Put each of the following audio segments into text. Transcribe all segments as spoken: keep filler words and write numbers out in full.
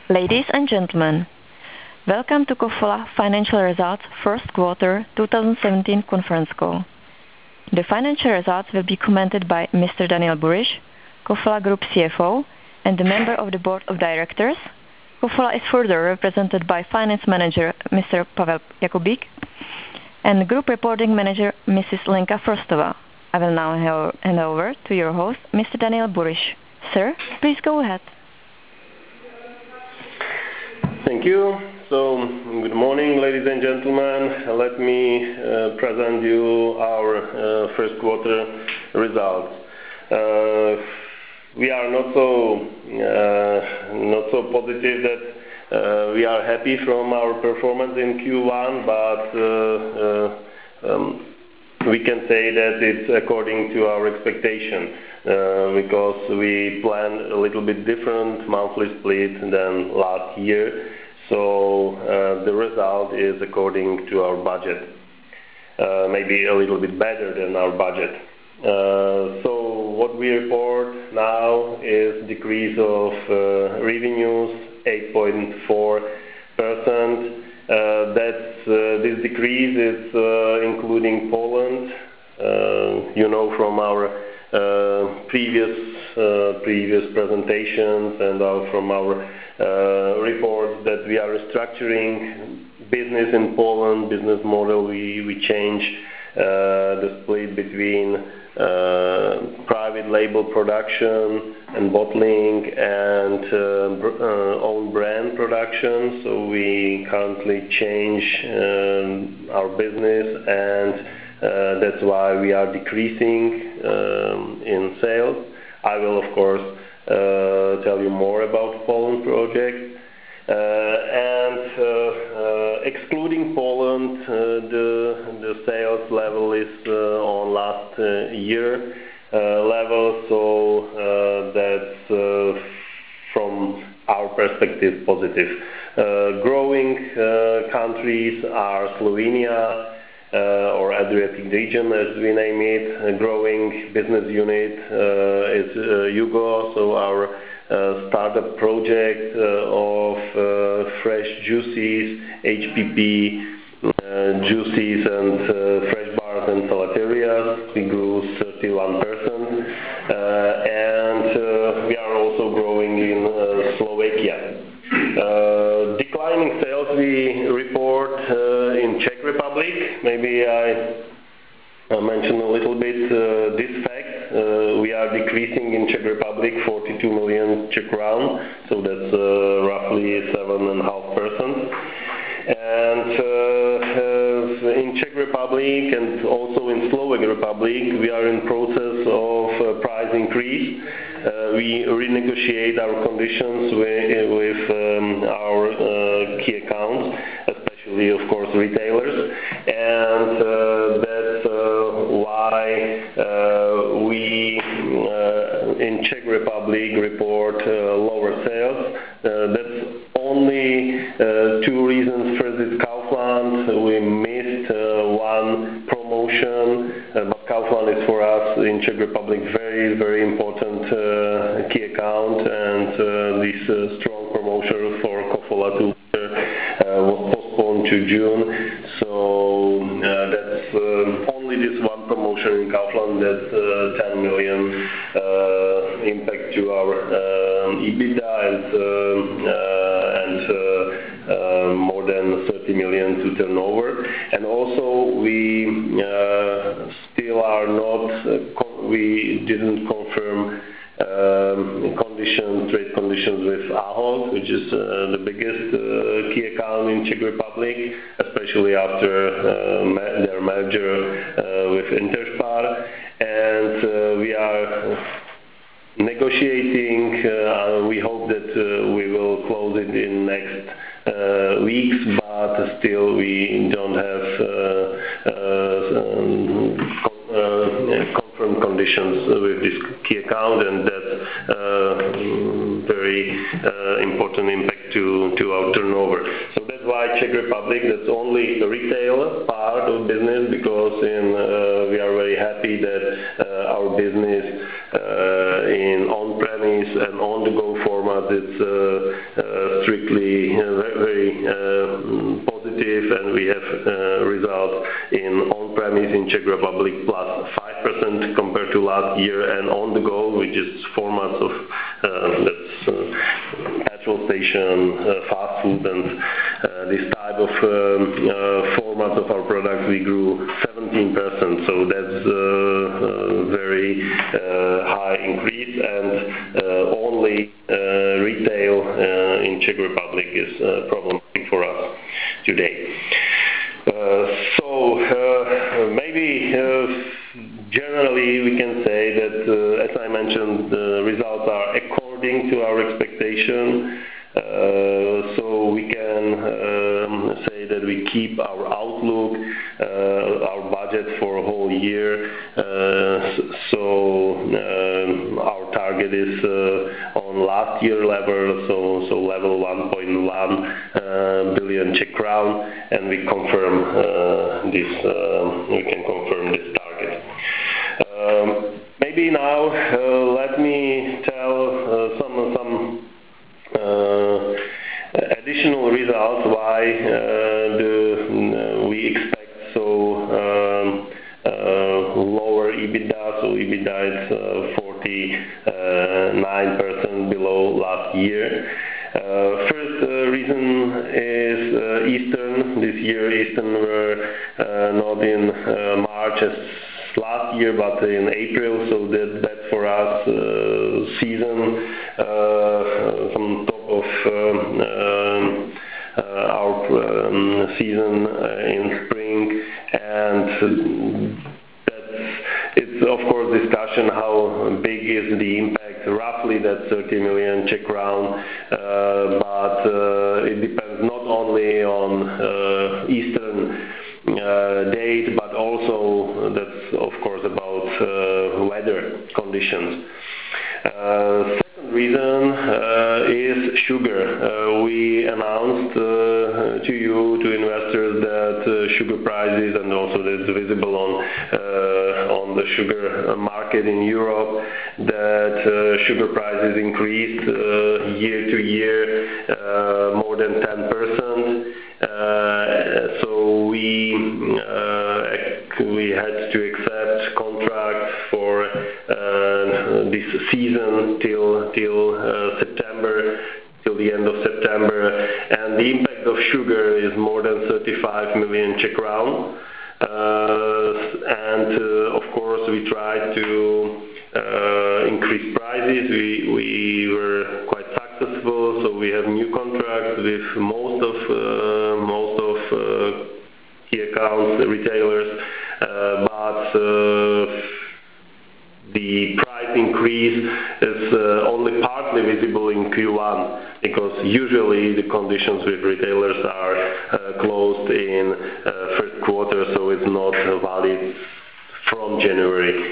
Ladies and gentlemen, welcome to Kofola Financial Results First Quarter twenty seventeen conference call. The financial results will be commented by Mister Daniel Buryš, Kofola Group C F O and a member of the Board of Directors. Kofola is further represented by Finance Manager Mister Pavel Jakubík and Group Reporting Manager Missus Lenka Frostova. I will now hand over to your host, Mister Daniel Buryš. Sir, please go ahead. Thank you. So, good morning, ladies and gentlemen. Let me uh, present you our uh, first quarter results. Uh, we are not so uh, not so positive that uh, we are happy from our performance in Q one, but uh, uh, um, we can say that it's according to our expectation. Uh, because we planned a little bit different monthly split than last year, so uh, the result is according to our budget, uh, maybe a little bit better than our budget. Uh, so what we report now is decrease of uh, revenues, eight point four percent. Uh, that's uh, this decrease is uh, including Poland. Uh, you know from our Uh, previous uh, previous presentations and uh, from our uh, reports that we are restructuring business in Poland, business model. We we change uh, the split between uh, private label production and bottling and uh, uh, own brand production. So we currently change um, our business, and Uh, that's why we are decreasing um, in sales. I will, of course, uh, tell you more about Poland project. Uh, and uh, uh, excluding Poland, uh, the the sales level is uh, on last uh, year uh, level, so uh, that's uh, from our perspective positive. Uh, growing uh, countries are Slovenia, Uh, or Adriatic region, as we name it. A growing business unit uh, is uh, Yugo, so our uh, startup project uh, of uh, fresh juices, H P P uh, juices and uh, fresh bars and salaterias. We grew thirty-one percent, uh, and uh, we are also growing in uh, Slovakia. Uh, declining sales we report uh, in Czech Republic. Maybe I uh, mention a little bit uh, this fact. Uh, we are decreasing in Czech Republic forty-two million Czech crown, so that's uh, roughly seven and a half percent. And uh, uh, in Czech Republic and also in Slovak Republic, we are in process of uh, price increase. Uh, we renegotiate our conditions with, with um, our uh, key accounts, especially, of course, retailers, and uh, that's uh, why uh, we uh, in Czech Republic report uh, lower sales. Uh, that's only uh, two reasons. First is Kaufland. We missed uh, one promotion, uh, but Kaufland is for us in Czech Republic very, very important uh, key account, and uh, this uh, strong promotion for Kofola to uh, was postponed to June. So uh, that's uh, only this one promotion in Kaufland. That's uh, ten million uh, impact to our um, EBITDA and uh, uh, and uh, uh, more than thirty million to turnover. And also we uh, still are not uh, con- we didn't confirm um, conditions, trade conditions with Ahold, which is uh, the biggest uh, key account in Czech Republic, especially after uh, ma- their merger uh, with Interspar. And uh, we are negotiating. Uh, we hope that uh, we will close it in next uh, weeks, but still we don't have uh, uh, um, con- uh, confirmed conditions with this key account, and that's uh, very uh, important impact to, to our turnover. So that's why Czech Republic, that's only a retail part of business, because in, uh, we are very happy that uh, our business uh, in on-premise and on-the-go format is uh, uh, strictly very positive, and we have results in on-premise in Czech Republic plus five percent compared to last year, and on the go, which is formats of that's petrol station, fast food, and this type of formats of our products, we grew seventeen percent. So that's a very high increase, and only retail in Czech Republic is problematic for us today. So maybe generally we can say that, as I mentioned, the results are according to our expectation. Uh, so we can um, say that we keep our outlook, uh, our budget for a whole year. Uh, so um, our target is uh, on last year level, so so level one point one uh, billion Czech crown, and we confirm uh, this. Uh, we can confirm this target. Um, maybe now uh, let me tell uh, some some. Uh, additional results why uh, the, uh, we expect so um, uh, lower EBITDA. So EBITDA is uh, forty-nine percent below last year. Uh, first uh, reason is uh, Eastern. This year Eastern were uh, not in uh, March as last year, but in April, so that, that for us uh, season uh, some top of um, uh, our um, season uh, in spring, and that's, it's of course discussion how big is the impact. Roughly that's thirty million Czech crown, uh, but uh, it depends not only on uh, Eastern Uh, date, but also that's of course about uh, weather conditions. Uh, second reason uh, is sugar. Uh, we announced uh, to you, to investors, that uh, sugar prices, and also that's visible on uh, on the sugar market in Europe, that uh, sugar prices increased uh, year to year uh, more than ten percent. Uh, so we uh, we had to accept contracts for uh, this season till till uh, September, till the end of September, and the impact of sugar is more than thirty-five million Czech crown. Uh, and uh, of course we tried to uh, increase prices. We we were quite successful, so we have new contracts with most of uh, most of uh, key accounts, retailers, uh, but uh, the price increase is uh, only partly visible in Q one, because usually the conditions with retailers are uh, closed in uh, first quarter, so it's not valid from January.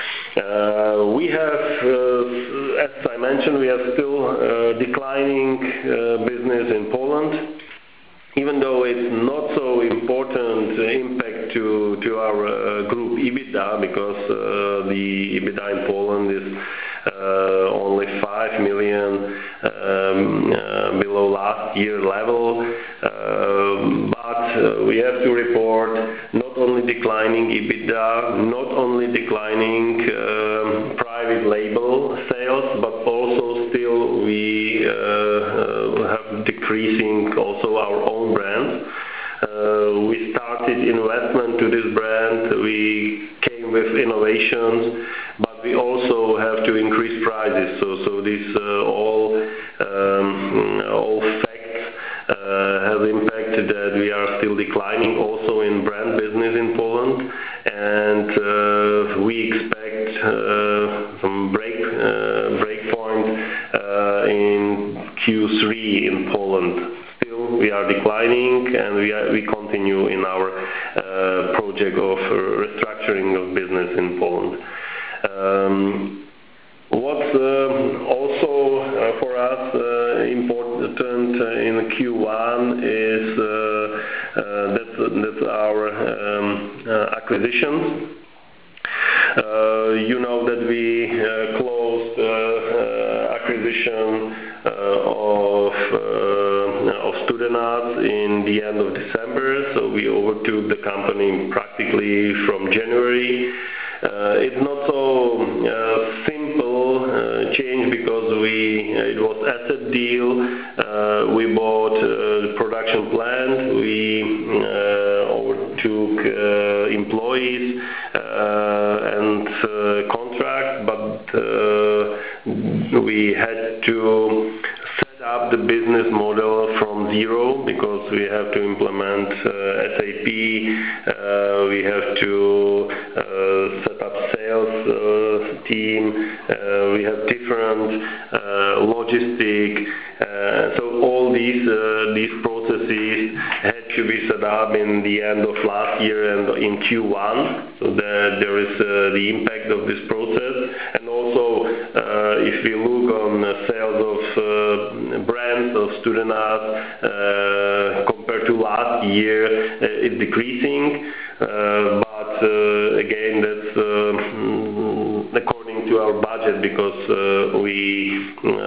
Uh, we have, uh, as I mentioned, we have still uh, declining uh, business in Poland. Even though it's not so important impact to to our uh, group EBITDA, because uh, the EBITDA in Poland is uh, only five million um, uh, below last year level, uh, but uh, we have to report not only declining EBITDA, not only declining um, private label sales, but also still we uh, uh, have decreasing also our own brand. Uh, we started investment to this brand, we came with innovations, but we also have to increase prices. So, so this uh, all um, all facts uh, have impacted that we are still declining also in brand business in Poland, and uh, we expect uh, some break uh, break point uh, in Q three in Poland. Still, we are declining, and we are, we continue in our uh, project of uh, restructuring of business in Poland. Um, what's uh, also uh, for us uh, important uh, in Q one is uh, uh, that's, that's our um, uh, acquisitions. Uh, you know that we uh, closed uh, uh, acquisition uh, of uh, Studenac in the end of December, so we overtook the company practically from January. Uh, it's not so uh, simple uh, change because we uh, it was asset deal. Uh, we bought uh, production plant. We uh, overtook uh, employees uh, and uh, contract, but uh, we had to set up the business model from zero because we have to implement uh, S A P. Uh, we have to uh, set up sales uh, team. Uh, we have different uh, logistic. Uh, so all these uh, these processes had to be set up in the end of last year and in Q one. So there there is uh, the impact of this process, and also uh, if we look on uh, sales of uh, brands of Studenac uh, compared to last year, uh, it's decreasing. Uh, but uh, again, that's uh, according to our budget because uh, we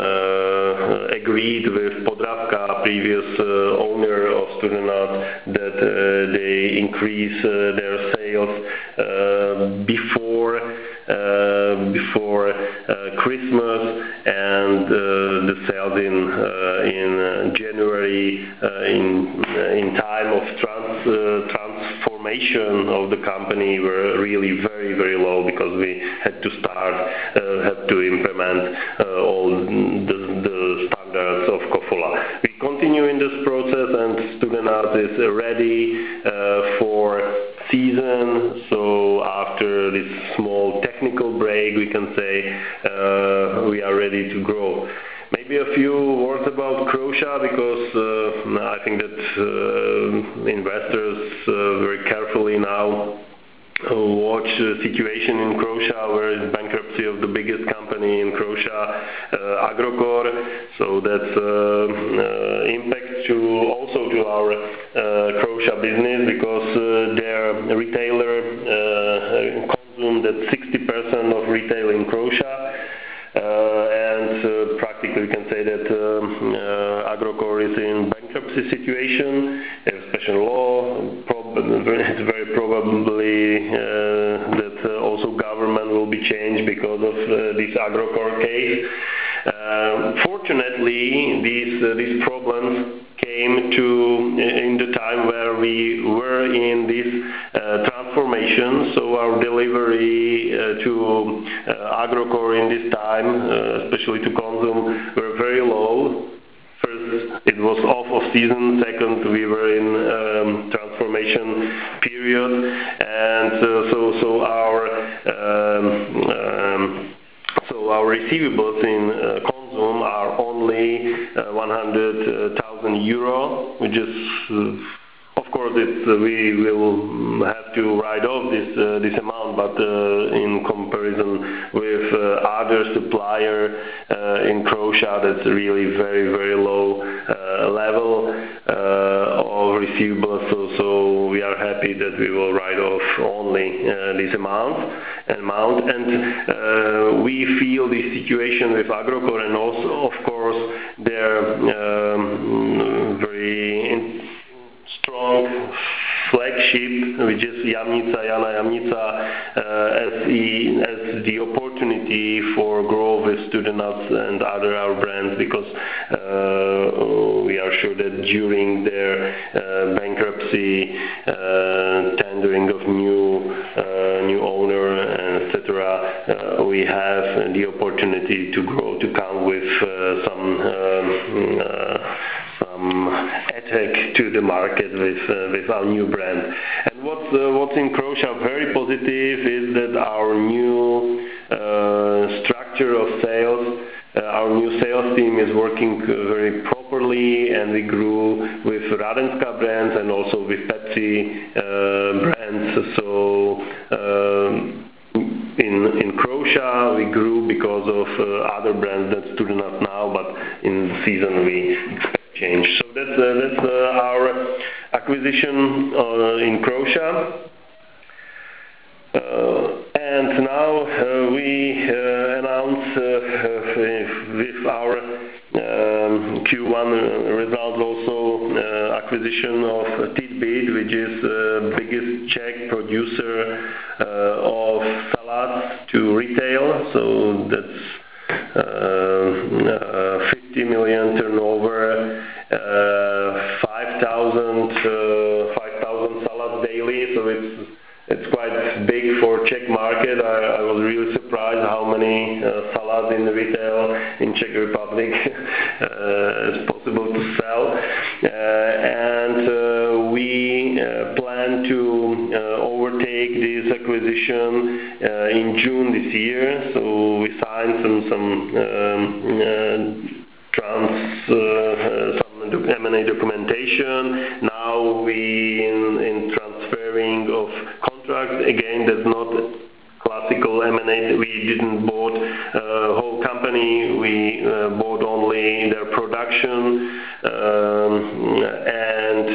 uh, agreed with Podravka, previous uh, owner of Studenac, that uh, they increase uh, their sales uh, before uh, before uh, Christmas, and uh, the sales in uh, in uh, January uh, in in time of trans uh, transformation of the company were really very very low because we had to start uh, had to implement uh, all the, the standards of Kofola. We continue in this process, and Studenac is ready uh, for season. So after this small technical break, we can say uh, we are ready to grow. Maybe a few words about Croatia, because uh, I think that uh, investors uh, very carefully now watch the situation in Croatia, where is bankruptcy of the biggest company in Croatia, uh, Agrokor. So that's uh, uh, impact to also to our uh, Croatia business, because uh, their retailer uh, consumed that sixty percent of retail in Croatia. Uh, and uh, practically we can say that um, uh, Agrokor is in bankruptcy situation. They have special law. Prob it's very probably uh, that uh, also government will be changed because of uh, this Agrokor case. Uh, fortunately, these uh, these problems came to in the time where we were in this uh, transformation. So our delivery uh, to uh, Agrokor in this time, uh, especially to Consum, were very low. First, it was off of season. Second, we were in um, transformation period, and uh, so so our um, um, so our receivables in uh, Consum are only uh, one hundred thousand euro, which is, uh, of course, it's, uh, we will have to write off this uh, this amount, but uh, in comparison with uh, other supplier uh, in Croatia, that's really very very low uh, level uh, of receivables. So, so we are happy that we will write off only uh, this amount. amount, and uh, we feel the situation with Agrokor, and also, of course, their um, very in strong flagship, which is Jamnica, Jana Jamnica, uh, as, the, as the opportunity for growth with Studenac and other our brands, because uh, we are sure that during their uh, bankruptcy, uh, tendering of new uh, new owner, et cetera, uh, we have the opportunity to grow, to come with uh, some um, uh, some attack to the market with uh, with our new brand. And what's uh, what's in Croatia very positive is that our new uh, structure of sales, uh, our new sales team is working uh, very properly, and we grew with Radenska brands and also with Pepsi uh, brands. So um, in in Croatia we grew because of uh, other brands that Studenac now, but in the season we expect change. So that's uh, that's uh, our acquisition uh, in Croatia. Uh, and now uh, we uh, announce uh, with our um, Q one results also uh, acquisition of Tidbit, which is the biggest Czech producer uh, of salads to retail. So that's uh, uh, fifty million turnover, uh, five thousand uh, five thousand salads daily. So it's It's quite big for Czech market. I, I was really surprised how many uh, salads in retail in Czech Republic uh, is possible to sell. Uh, and uh, we uh, plan to uh, overtake this acquisition uh, in June this year. So we signed some some um, uh, trans uh, some M and A documentation. Now we in, in transferring of contracts. Again, that's not classical M and A. We didn't bought uh, whole company. We uh, bought only their production um, and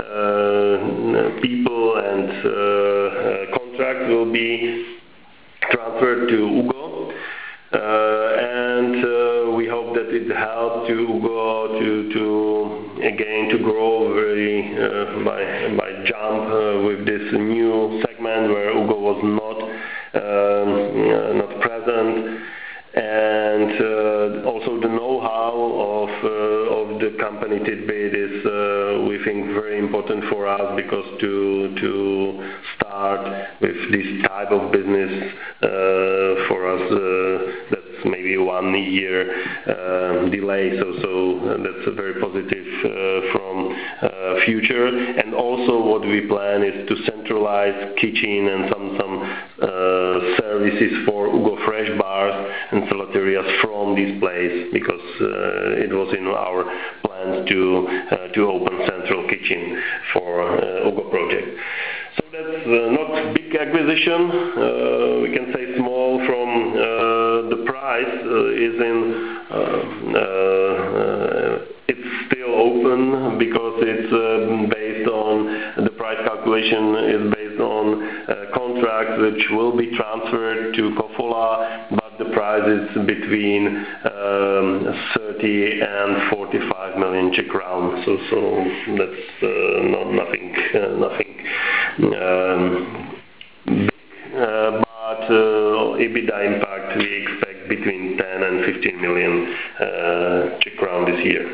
uh, people and uh, uh, contracts will be transferred to Ugo. Uh, and uh, we hope that it helped to Ugo to, to again to grow very uh, by by jump uh, with this new segment where Ugo was not um, uh, not present, and uh, also the know-how of uh, of the company Tidbit is uh, we think very important for us, because to to start with this type of business uh, for us uh, that's maybe one year uh, delay. So so that's a very positive uh, from uh, future. And also what we plan is to centralize kitchen and some some uh, services for Ugo Fresh bars and salaterias from this place, because uh, it was in our plans to uh, to open central kitchen for uh, Ugo project. So that's uh, not big acquisition. Uh, we can say small from uh, the price uh, is in. Uh, uh, it's still open because it's uh, based on the price calculation is based on uh, contracts which will be transferred to Kofola, but the price is between um, thirty and forty-five million Czech crowns. So so that's uh, not nothing uh, nothing. Um, big, uh, but uh, EBITDA impact we expect between ten and fifteen million uh, Czech crown this year.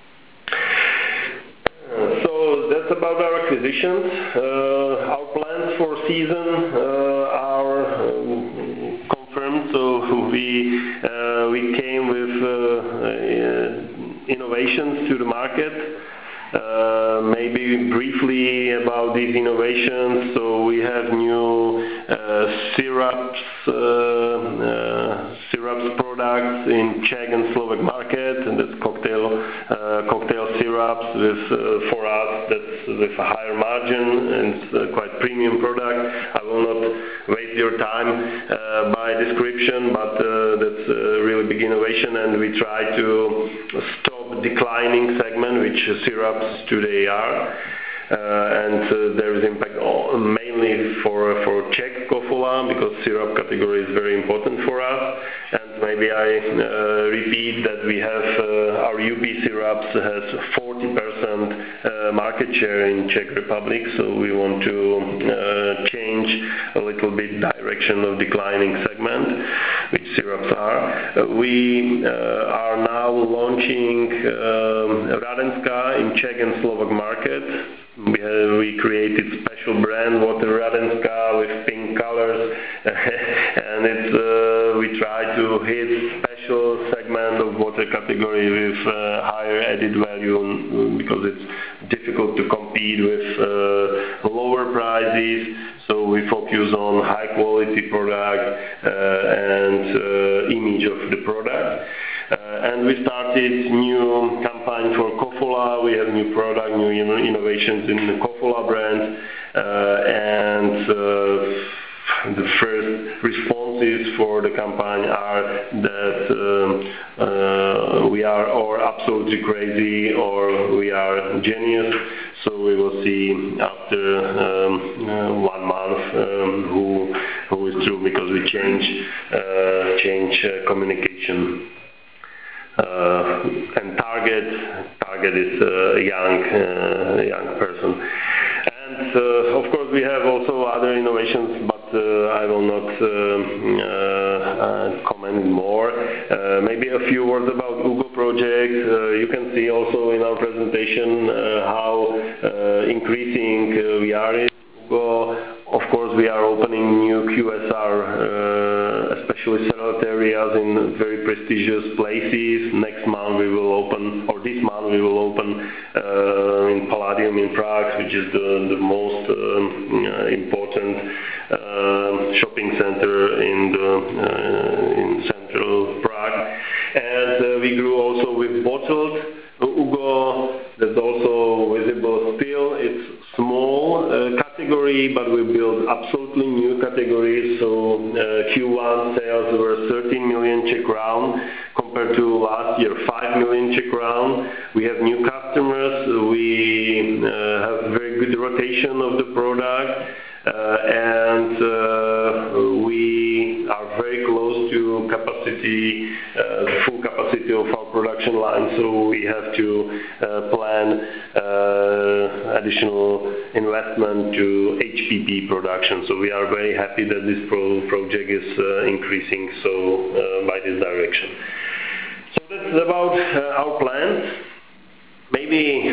Uh, so that's about our acquisitions. Uh, our plans for season uh, are um, confirmed. So we uh, we came with uh, uh, innovations to the market. Uh, maybe briefly about these innovations. So we have new uh, syrups, uh, uh, syrups products in Czech and Slovak market, and that's cocktail uh, cocktail syrups with uh, for us that's with a higher margin and it's a quite premium product. I will not waste your time uh, by description, but uh, that's a really big innovation, and we try to stop declining segment which syrups today are. Uh, and uh, there is impact mainly for for Czech Kofola, because syrup category is very important for us. And maybe I uh, repeat that we have uh, our U P syrups has forty percent uh, market share in Czech Republic, so we want to uh, change a little bit direction of declining segment, which syrups are. Uh, we uh, are now launching um, Radenska in Czech and Slovak market. We, have, we created special brand Water Radenska with pink colors, and it's uh, we try to hit special segment of water category with uh, higher added value, because it's difficult to compete with uh, lower prices. So we focus on high quality product uh, and uh, image of the product. Uh, and we started new campaign for Kofola. We have new product, new innovations in the Kofola brand, uh, and uh, the first responses for the campaign are that uh, uh, we are or absolutely crazy or we are genius. So we will see after um, uh, one month um, who who is true, because we change uh, change uh, communication. uh, and target target is a young uh, young person. And uh, of course we have also other innovations, but uh, I will not uh, uh, comment more. Uh, maybe a few words about UGO project. Uh, you can see also in our presentation uh, how uh, increasing uh, we are in UGO. Of course, we are opening new Q S R, uh, especially settled areas in very prestigious places. Next month we will open, or this month we will open uh, in Palladium in Prague, which is the, the most um, uh, important uh, shopping center in the uh, in central Prague. And uh, we grew also with bottled UGO. That's also visible still. It's small uh, category, but we build absolutely new categories. So uh, Q one sales were thirteen million Czech crown compared to last year five million Czech crown. We have new customers. We uh, have very good rotation of the product, uh, and uh, we are very close to capacity, uh, full capacity of our production line. So we have to uh, plan uh, additional investment to H P P production. So we are very happy that this pro project is uh, increasing so uh, by this direction. So that's about uh, our plans. Maybe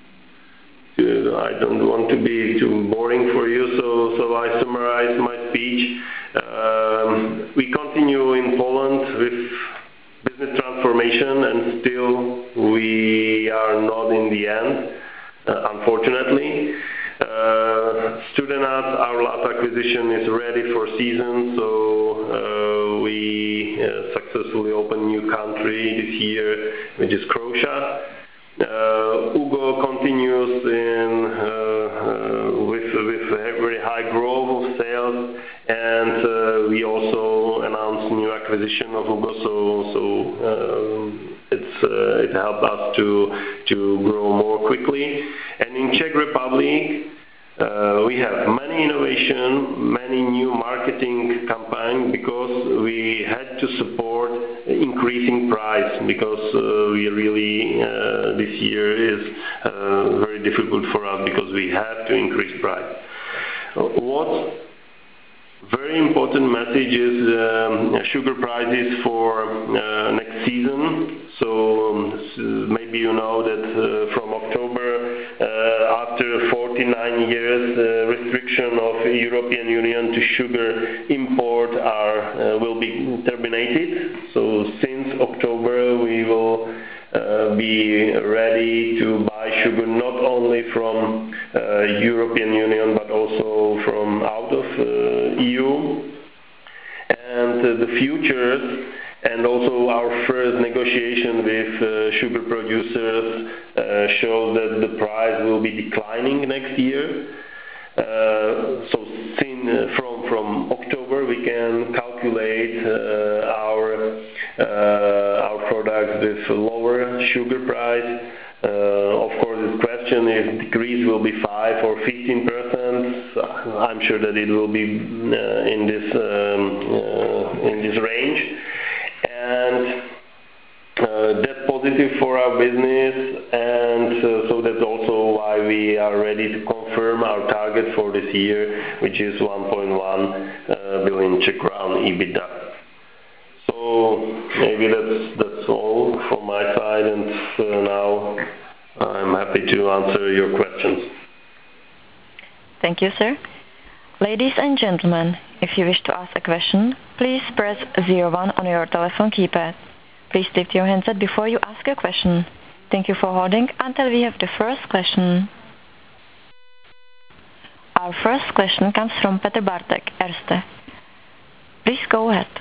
uh, I don't want to be too boring for you, so so I summarize my speech. Um, we continue in Poland with business transformation, and still we are not in the end, uh, unfortunately. Uh, Studenac, our last acquisition, is ready for season, so uh, we uh, successfully opened new country this year, which is Croatia. Uh, UGO continues in uh, uh, with with very high growth of sales, and uh, we also announced new acquisition of UGO, so so um, it's uh, it helped us to to grow more quickly. And in Czech Republic, uh, we have many innovation, many new marketing campaign, because we had to support increasing price, because uh, we really uh, this year is uh, very difficult for us because we have to increase price. What very important message is um, sugar prices for uh, next season. So, um, so maybe you know that uh, from October, uh, after forty-nine years, uh, restriction of European Union to sugar import are uh, will be terminated. So since October we will uh, be ready to buy sugar not only from uh, European Union but also from out of uh, E U. And uh, the futures and also our first negotiation with uh, sugar producers uh, show that the price will be declining next year. Uh, so seen, uh, from from October we can calculate uh, our uh, our products with lower sugar price. Uh, of course, the question is decrease will be five or fifteen percent. I'm sure that it will be uh, in this um, uh, in this range, and uh, that's positive for our business, and uh, so that's also why we are ready to confirm our target for this year, which is one point one uh, billion Czech crown EBITDA. So maybe that's that's all from my side, and uh, now I'm happy to answer your questions. Thank you, sir. Ladies and gentlemen, if you wish to ask a question, please press zero one on your telephone keypad. Please lift your handset before you ask a question. Thank you for holding until we have the first question. Our first question comes from Petr Bartek, Erste. Please go ahead.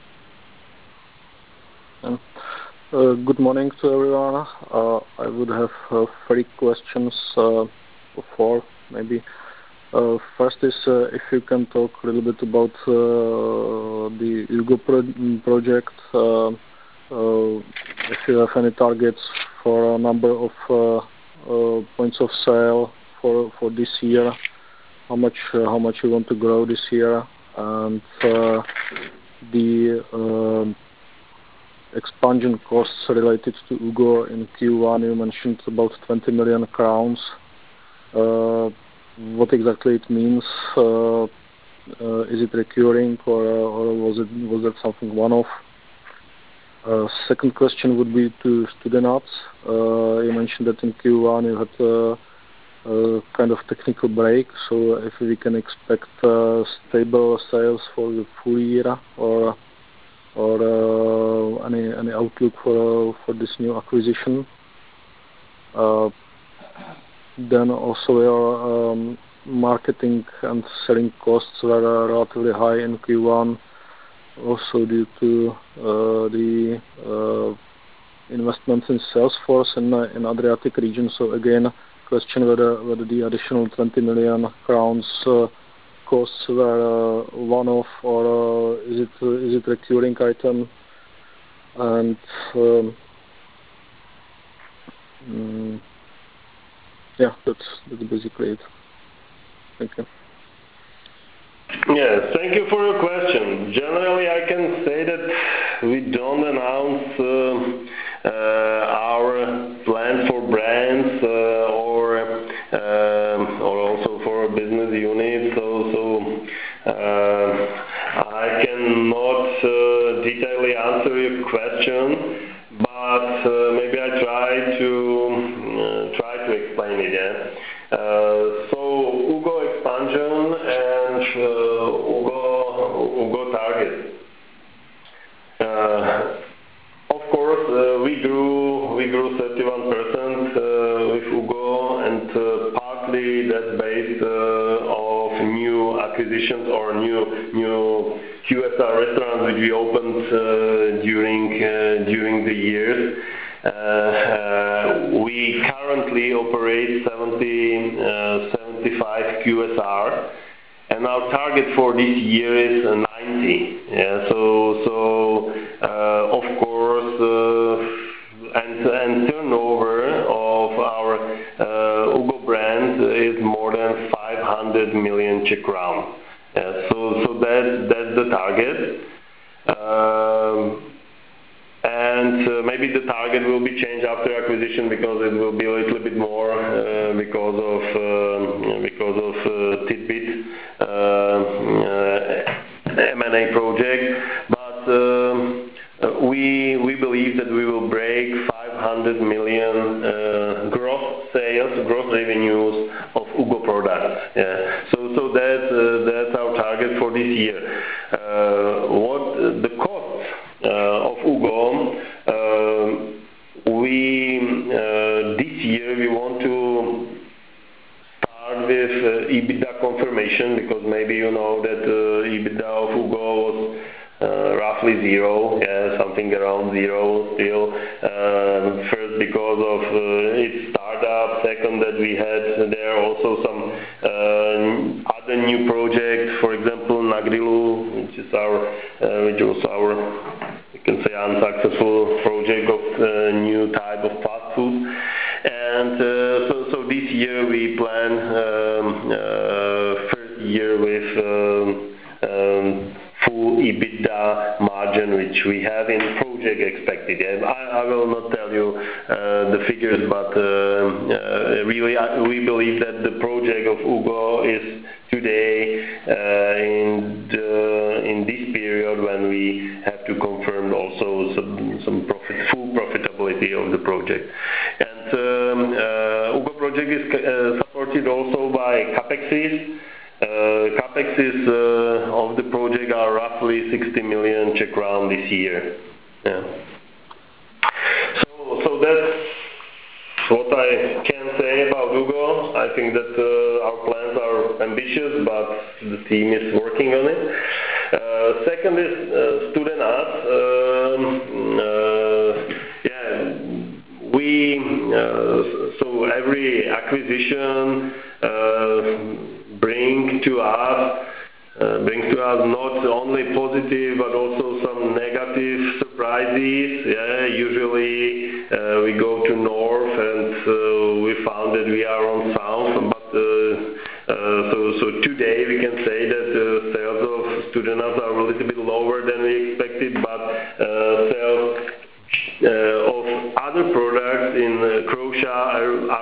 Uh, good morning to everyone. Uh, I would have uh, three questions, uh, four maybe. Uh, first is uh, if you can talk a little bit about uh, the UGO pro project, uh, uh, if you have any targets for a number of uh, uh, points of sale for for this year, how much uh, how much you want to grow this year, and uh, the uh, expansion costs related to UGO in Q one. You mentioned about twenty million crowns. Uh, what exactly it means? Uh, uh, is it recurring, or uh, or was it was that something one-off? Uh, second question would be to Studenac. Uh, you mentioned that in Q one you had uh, a kind of technical break, so if we can expect uh, stable sales for the full year, or or uh, any any outlook for uh, for this new acquisition. Uh, then also your um, marketing and selling costs were uh, relatively high in Q one, also due to uh, the uh, investments in Salesforce in uh, in Adriatic region. So again, question whether whether the additional twenty million crowns uh, costs were uh, one-off, or uh, is it uh, is it recurring item? And um, mm, yeah, that's that's basically it. Thank you. Yes, thank you for your question. Generally, I can say that we don't announce uh, uh, our plan for brands uh, or uh, or also for a business unit. So, so uh, I cannot uh, detailedly answer your question, but uh, maybe I try to uh, try to explain it. Yeah. Uh, so UGO expansion and uh, UGO UGO target. Uh, of course, uh, we grew we grew thirty-one percent uh, with UGO, and uh, partly that's based uh, of new acquisitions or new new Q S R restaurants which we opened uh, during uh, during the years. Uh, uh, we currently operate seventy, uh, seventy-five Q S R, and our target for this year is uh, ninety. Yeah, so so uh, of course, uh, and and turnover of our uh, UGO brand is more than five hundred million Czech crown. Yeah, so so that that's the target. Um, And uh, maybe the target will be changed after acquisition, because it will be a little bit more uh, because of um, because of uh, Tidbit uh, uh, M and A project. But um, uh, we we believe that we will break five hundred million uh, gross sales, gross revenues of UGO products. Yeah. So so that uh, that's our target for this year. Uh, what the cost Uh, of UGO, uh, we uh, this year we want to start with uh, EBITDA confirmation, because maybe you know that uh, EBITDA of UGO was uh, roughly zero, yeah, something around zero still. Uh, first, because of uh, its startup. Second, that we had there also some uh, other new projects, for example, Na Grilu, which is our uh, which was our you can say unsuccessful project of uh, new type of fast food. And uh, so, so this year we plan um, uh, first year with um, um, full EBITDA margin, which we have in project expected. And I, I will not tell you uh, the figures, but uh, uh, really I, we believe that the project of UGO is today uh, in the, in this period when we have to confirm also some, some profit, full profitability of the project. And um, uh, UGO project is uh, supported also by CapExes. Uh, CapExes uh, of the project are roughly sixty million Czech crown this year. Yeah. So, so that's what I can say about UGO. I think that uh, our plans are ambitious, but the team is working on it. Uh, second is uh, Studenac. Um, uh, yeah, we uh, so every acquisition uh, bring to us uh, brings to us not only positive but also some negative surprises. Yeah, usually uh, we go to north and uh, we found that we are on south, but uh, uh, so so today we can say that uh, sales of Studenac are a little bit lower than we expected, but uh, sales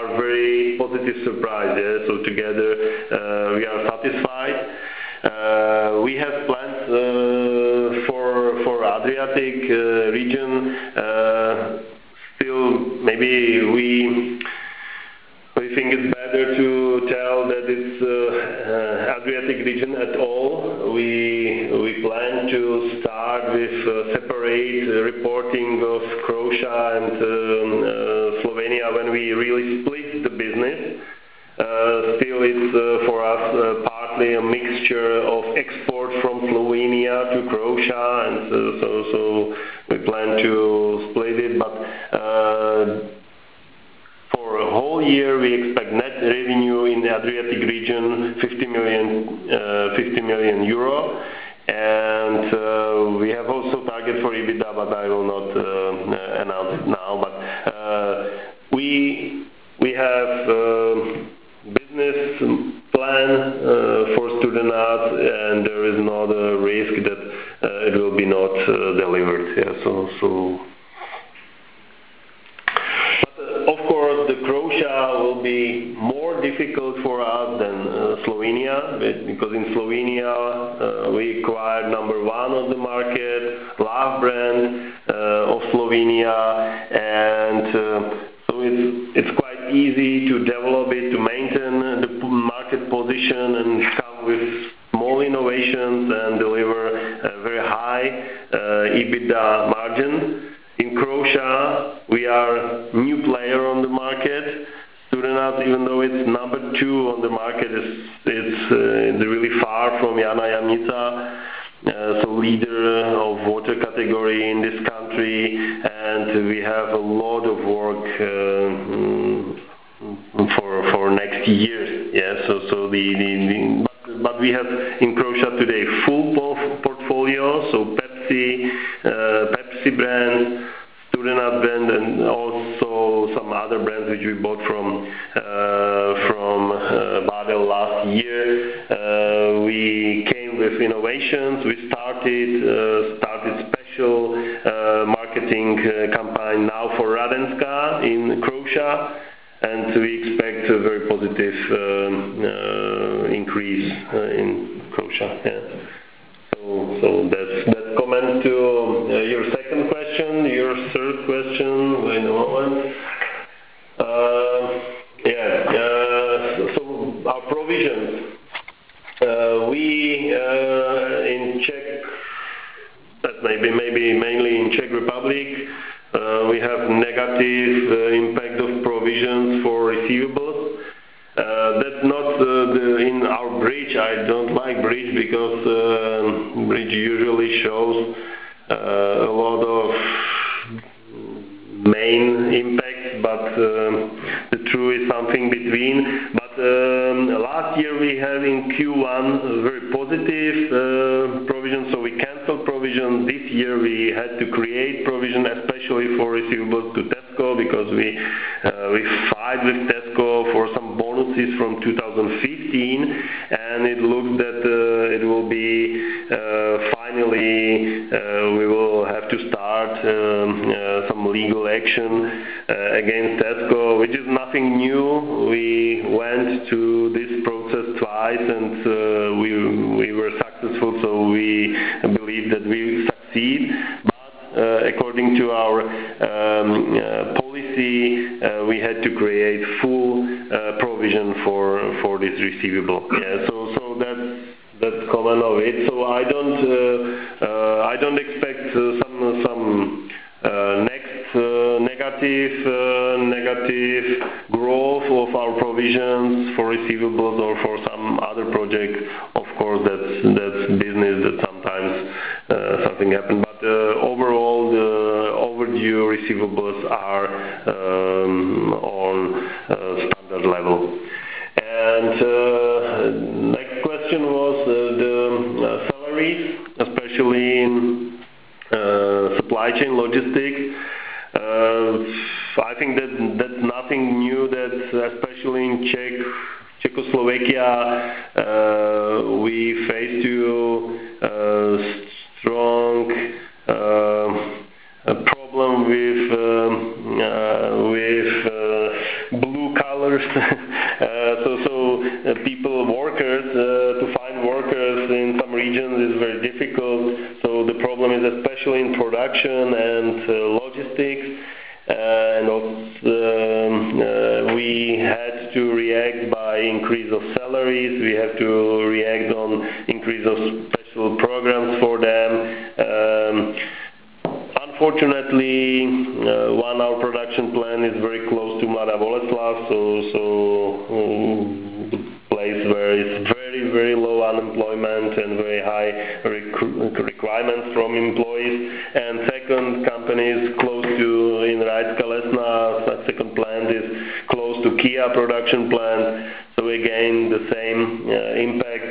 are very positive surprise. Yeah? So together uh, we are satisfied. Uh, we have plans uh, for for Adriatic uh, region. Uh, still, maybe we we think it's better to tell that it's uh, uh, Adriatic region at all. We we plan to start with uh, separate uh, reporting of Croatia and um, uh, Slovenia when we really split the business. Uh, still, it's uh, for us uh, partly a mixture of export from Slovenia to Croatia, and uh, so so we plan to split it. But uh, for a whole year, we expect net revenue in the Adriatic region fifty million, uh, fifty million euro, and uh, we have also target for EBITDA, but I will not uh, announce it now. But uh, we we have. Uh, business plan uh, for Studenac, and there is not a risk that uh, it will be not uh, delivered. Yeah, so, so. But, uh, of course, the Croatia will be more difficult for us than uh, Slovenia, because in Slovenia uh, we acquired number one on the market, Love brand uh, of Slovenia, and uh, so it's it's quite easy to develop it, to maintain the market position and come with small innovations and deliver a very high uh, EBITDA margin. In Croatia, we are new player on the market. Studenac, even though it's number two on the market, is it's, uh, it's really far from Jana Jamnica. Uh, so leader of water category in this country, and we have a lot of work uh, for for next year. Yeah, so so the, the, the but, but we have in Croatia today full portfolio. So Pepsi, uh, Pepsi brand, Studenac brand, and also some other brands which we bought from uh, from uh, Badel last year. Uh, we came with innovations. We started uh, started special uh, marketing uh, campaign now for Radenska in Croatia, and we expect a very positive um, uh, increase uh, in Croatia. Yeah. So, so that's that comment to uh, your second question. Your third question, wait a moment. Uh, yeah, uh, so our provisions. Uh, we uh, in Czech, that maybe maybe mainly in Czech Republic, uh, we have negative uh, impact of provisions for receivables. Uh, that's not uh, the, in our bridge. I don't like bridge because uh, bridge usually shows uh, a lot of main impacts, but uh, the truth is something between. But um, last year we have in Q one a very positive uh, provision, so we canceled provision. This year we had to create provision, especially for receivables to Tesco, because we uh, we filed with Tesco for some bonuses from two thousand fifteen, and it looks that uh, it will be uh, finally uh, we will have to start um, uh, some legal action uh, against Tesco, which is nothing new. We went to this process twice, and uh, we we were successful, so we believe that we succeed. But uh, according to our um, uh, policy, uh, we had to create full uh, provision for for this receivable. Yeah, so so that's that's common of it. So I don't uh, uh, I don't expect uh, some some uh, next uh, negative uh, negative growth of our provisions for receivables or for some other project. Of course, that's that's business. That sometimes uh, something happens. But uh, overall, the overdue receivables are um, on uh, standard level. And uh, next question was uh, the uh, salaries, especially in uh, supply chain logistics. Uh, I think that that's nothing new. That especially in Czech, Czechoslovakia, uh, we face to uh, strong uh, a problem with um, uh, with uh, blue collar colors. uh, so so uh, people, workers, uh, to find workers in some regions is very difficult. So the problem is especially in production and uh, logistics. Uh, and also um, uh, we had to react by increase of salaries. We have to react on increase of special programs for them. Um, Unfortunately, uh, one our production plant is very close to Mladá Boleslav, so so um, the place where it's very very low unemployment and very high rec- requirements from employees. And second, company is close to in Rajska Lesna. That second plant is close to Kia production plant. So again, the same uh, impact.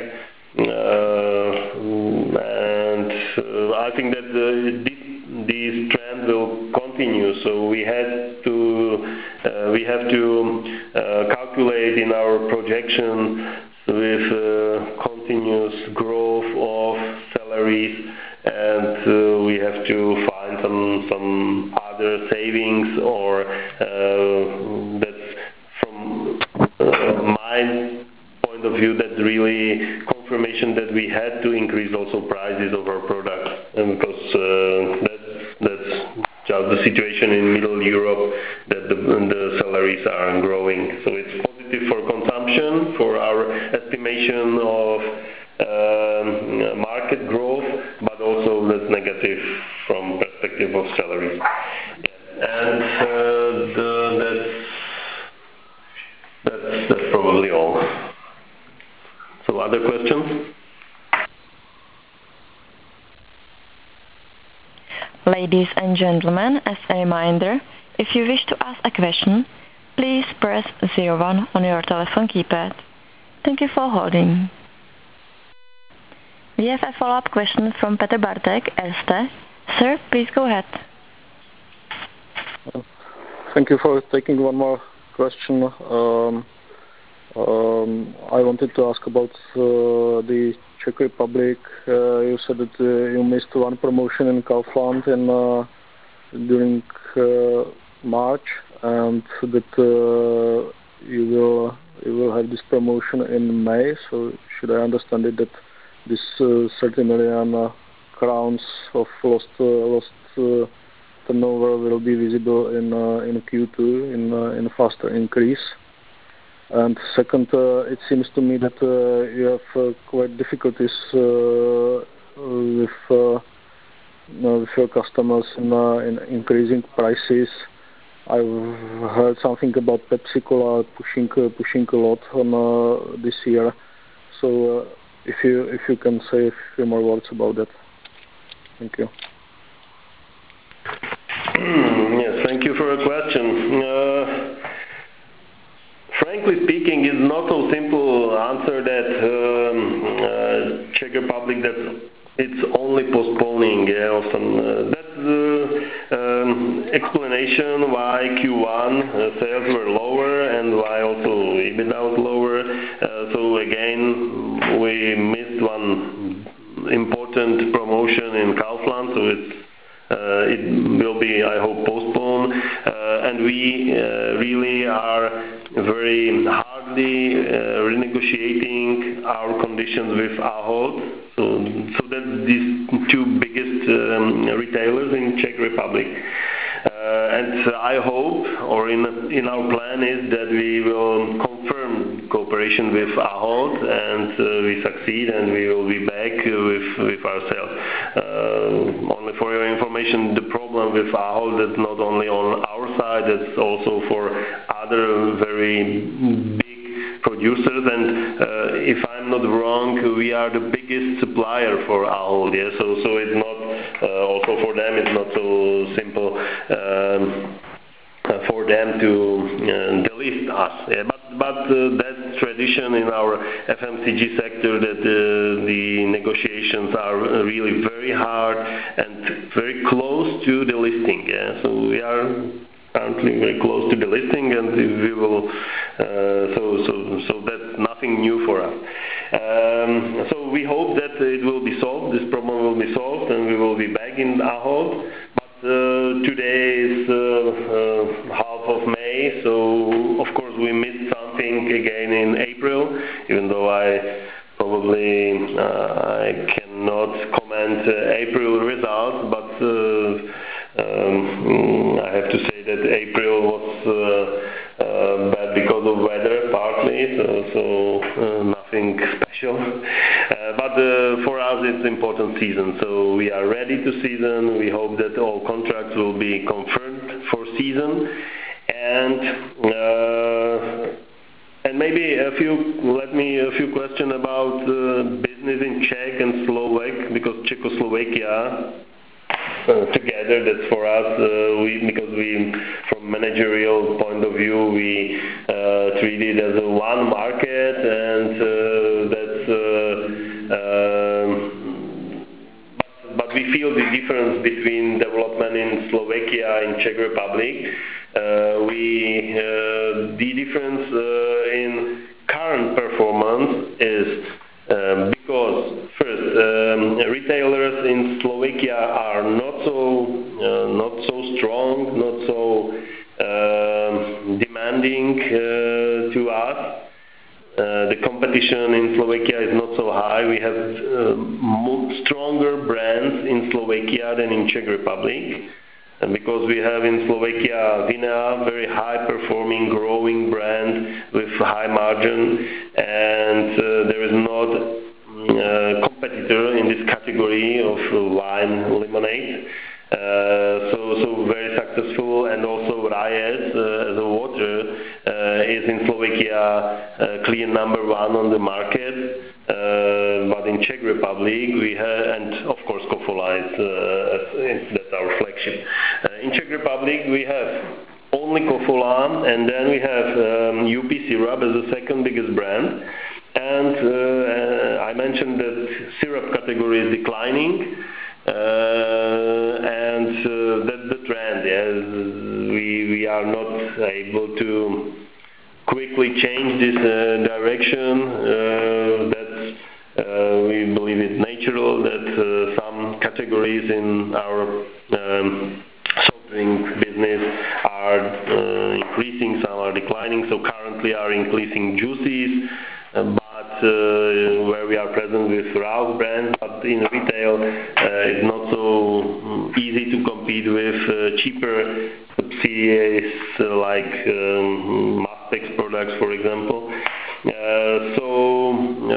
Uh, and uh, I think that uh, this this trend will continue. So we had to uh, we have to uh, calculate in our projection with uh, continuous growth of salaries, and uh, we have to find some some other savings, or uh, that's from uh, my point of view, that's really confirmation that we had to increase also prices of our products, and because uh, that's that's just the situation in Middle Europe, that the, the salaries are growing. So it's positive for consumption, for our estimation of um, market growth, but also that's negative from perspective of salaries. And uh, the, that's, that's that's probably all. So other questions? Ladies and gentlemen, as a reminder, if you wish to ask a question, please press zero one on your telephone keypad. Thank you for holding. We have a follow-up question from Petr Bartek, Erste. Sir, please go ahead. Thank you for taking one more question. Um, um, I wanted to ask about uh, the Czech Republic. Uh, you said that uh, you missed one promotion in Kaufland in, uh, during uh, March, and that uh, you will you will have this promotion in May. So should I understand it that this uh, thirty million uh, crowns of lost uh, lost uh, turnover will be visible in uh, in Q two in uh, in a faster increase? And second, uh, it seems to me that uh, you have uh, quite difficulties uh, with, uh, with your customers in, uh, in increasing prices. I've heard something about Pepsi Cola pushing uh, pushing a lot on uh, this year. So uh, if you if you can say a few more words about that. Thank you. Yes, thank you for a question. Uh, Frankly speaking, it's not so simple answer that um, uh, Czech Republic that it's only postponing. Yeah, of some, uh, that's the um, explanation why Q one uh, sales were lower and why also EBITDA was lower. Uh, so again, we missed one important promotion in Kaufland, so it's Uh, it will be, I hope, postponed, uh, and we uh, really are very hardly uh, renegotiating our conditions with Ahold. So, so that's these two biggest um, retailers in Czech Republic. Uh, and I hope, or in in our plan is that we will confirm cooperation with Ahold, and uh, we succeed, and we will be back with with our sales. Uh, only for your information, the problem with Ahold is not only on our side; it's also for other very big producers. And uh, if I'm not wrong, we are the biggest supplier for Ahold. Yeah, so so it's not uh, also for them. It's not so simple. Um, for them to uh, delist us. Yeah, but but uh, that's tradition in our F M C G sector, that uh, the negotiations are really very hard and very close to the listing. Yeah, so we are currently very close to the listing, and we will. Uh, so so so that's nothing new for us. Um, so we hope that it will be solved. This problem will be solved, and we will be back in Ahold. Uh, today is uh, uh, half of May, so of course course, we missed something again in April, even though I probably uh, I cannot comment uh, April results, but uh, um, I have to say that April was uh, uh, bad because of weather partly, so, so uh, nothing special. Uh, but uh, for us it's important season, so we are ready to season. We hope that all contracts will be confirmed for season, and uh, and maybe a few, let me a few questions about uh, business in Czech and Slovak, because Czechoslovakia uh, together, that's for us, uh, we, because we, from managerial point of view, we uh, treat it as a one market, and uh, that's, uh, uh, but, but we feel the difference between development in Slovakia and Czech Republic. Uh, we, uh, the difference uh, in current performance is uh, because first um, retailers in Slovakia are not so uh, not so strong, not so uh, demanding uh, to us. Uh, the competition in Slovakia is not so high. We have uh, more stronger brands in Slovakia than in Czech Republic. And because we have in Slovakia Vinea, very high-performing, growing brand with high margin, and uh, there is not a uh, competitor in this category of wine lemonade. Uh, so, so very successful, and also Rajec uh, as a water uh, is in Slovakia uh, clear number one on the market. Uh, but in Czech Republic we have, and of course Kofola is, uh, that's our flagship. Uh, in Czech Republic we have only Kofola, and then we have um, U P Syrup as the second biggest brand. And uh, I mentioned that syrup category is declining, uh, and uh, that's the trend. Yes, we we are not able to quickly change this uh, direction. Uh, that's uh, we believe it's natural that uh, some categories in our um, soft drink business are uh, increasing, some are declining. So currently are increasing juices, uh, but uh, where we are present with Rauch brand, but in retail uh, it's not so easy to compete with uh, cheaper subsidiaries uh, like um, Mastex products, for example. Uh, so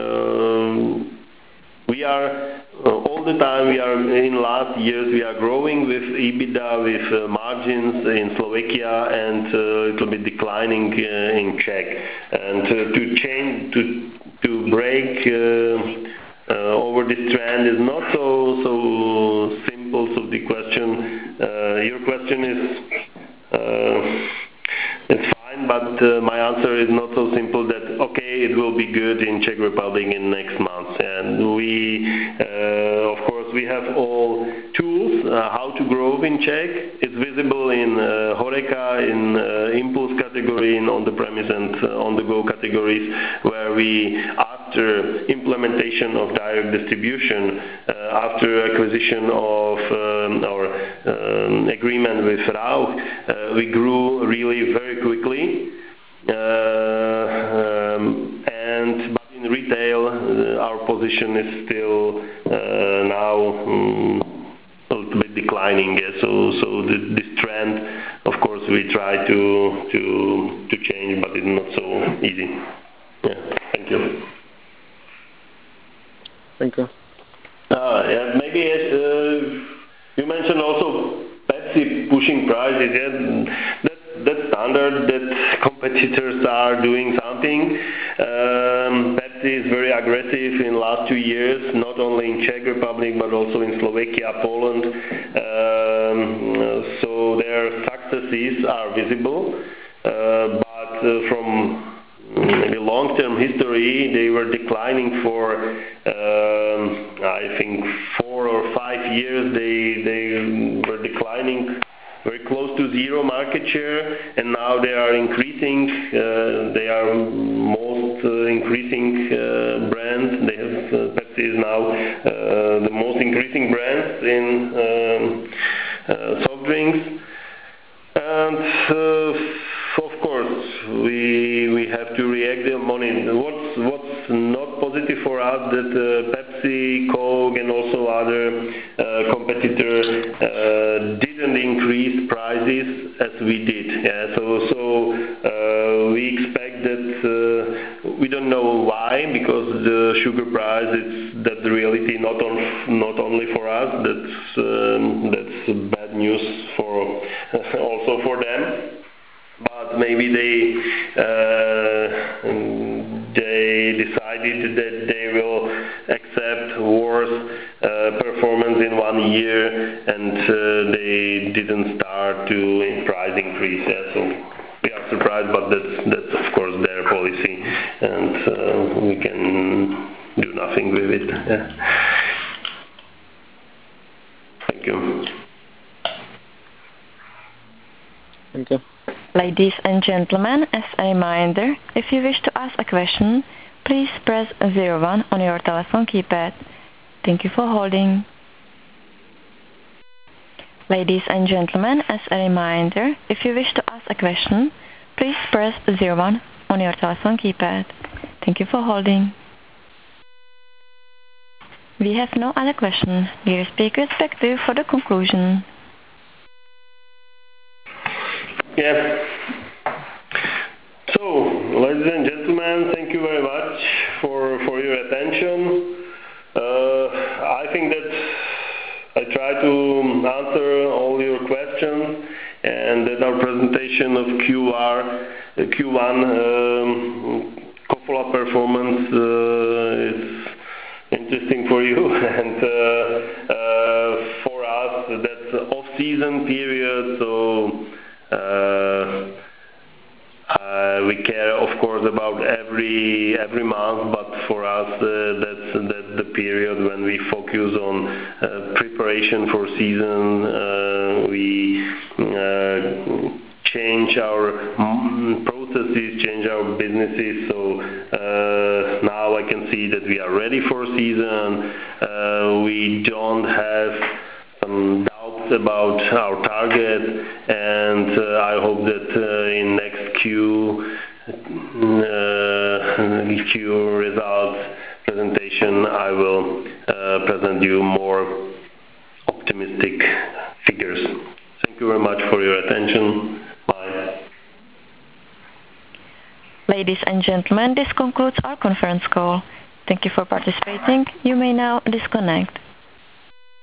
um, we are uh, all the time, we are in last years we are growing with EBITDA, with uh, margins in Slovakia, and uh, a little bit declining uh, in Czech. And uh, to change, to to break uh, uh, over this trend is not so so simple. So the question, uh, your question is. Uh, It's fine, but uh, my answer is not so simple that, okay, it will be good in Czech Republic in next month. And we, uh, of course, we have all tools uh, how to grow in Czech. It's visible in uh, Horeca, in uh, impulse category, in on-the-premise and uh, on-the-go categories, where we, after implementation of direct distribution, uh, after acquisition of um, our um, agreement with Rauch, uh, we grew really very quickly, uh, um, and but in retail uh, our position is still uh, now um, a little bit declining. Yeah? So, so the, this trend, of course, we try to to to change, but it's not so easy. Yeah. Thank you. Thank you. Uh, yeah, maybe uh, you mentioned also Pepsi pushing prices. Yeah, that, that's standard that competitors are doing something. Um, Pepsi is very aggressive in last two years, not only in Czech Republic but also in Slovakia, Poland. Um, so their successes are visible, uh, but uh, from maybe long-term history, they were declining for, um, I think, four or five years. They they were declining very close to zero market share, and now they are increasing. Uh, they are most uh, increasing uh, brand. They have uh, Pepsi is now uh, the most increasing brand in um, uh, soft drinks, and uh, of course we. to react on it. What's what's not positive for us that uh, Pepsi, Coke, and also other uh, competitors uh, didn't increase prices as we did. Yeah, so so uh, we expect that uh, we don't know why, because the sugar price is that's the reality not on not only for us. That's um, that's bad news for also for them. But maybe they uh, they decided that they will accept worse uh, performance in one year, and uh, they didn't start to price increase. Yeah, so we are surprised, but that's that's of course their policy, and uh, we can do nothing with it. Yeah. Thank you. Thank you. Ladies and gentlemen, as a reminder, if you wish to ask a question, please press zero one on your telephone keypad. Thank you for holding. Ladies and gentlemen, as a reminder, if you wish to ask a question, please press zero one on your telephone keypad. Thank you for holding. We have no other question. Dear speakers, back to you for the conclusion. Yeah. So, ladies and gentlemen, thank you very much for, for your attention. Uh, I think that I try to answer all your questions, and that our presentation of Q R, uh, Q one um, Kofola performance uh, is interesting for you, and uh, uh, for us that's off-season period, so uh, uh, we care of course about every every month, but for us uh, that's that's the period when we focus on uh, preparation for season. Uh, we uh, change our mm, processes, change our businesses. So uh, now I can see that we are ready for season. Uh, we don't have some doubts about our target, and uh, I hope that uh, in next Q uh, Q results presentation I will uh, present you more optimistic figures. Thank you very much for your attention. Bye. Ladies and gentlemen, this concludes our conference call. Thank you for participating. You may now disconnect.